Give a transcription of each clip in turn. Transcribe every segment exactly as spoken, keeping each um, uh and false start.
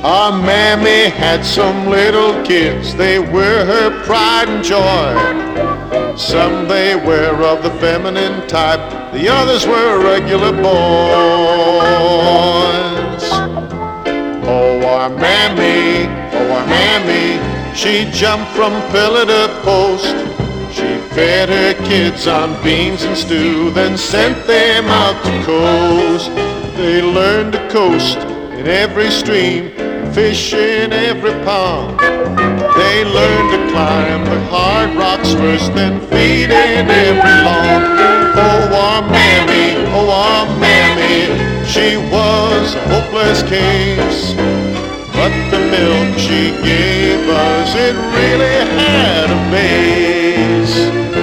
Our mammy had some little kids, they were her pride and joy. Some they were of the feminine type, the others were regular boys. Oh, our mammy, oh, our mammy, she jumped from pillar to post. She fed her kids on beans and stew, then sent them out to coast. They learned to coast in every stream, fish in every pond. They learned to climb the hard rocks first, then feed in every lawn. Oh, our mammy, oh, our mammy, she was a hopeless case. But the milk she gave us, it really had a base.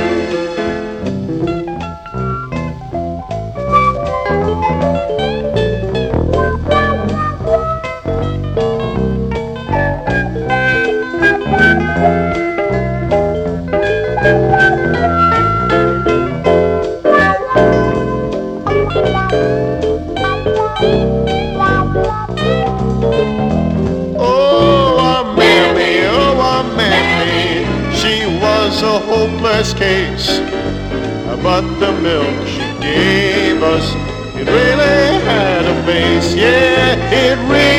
A hopeless case, but the milk she gave us, it really had a base. Yeah, it really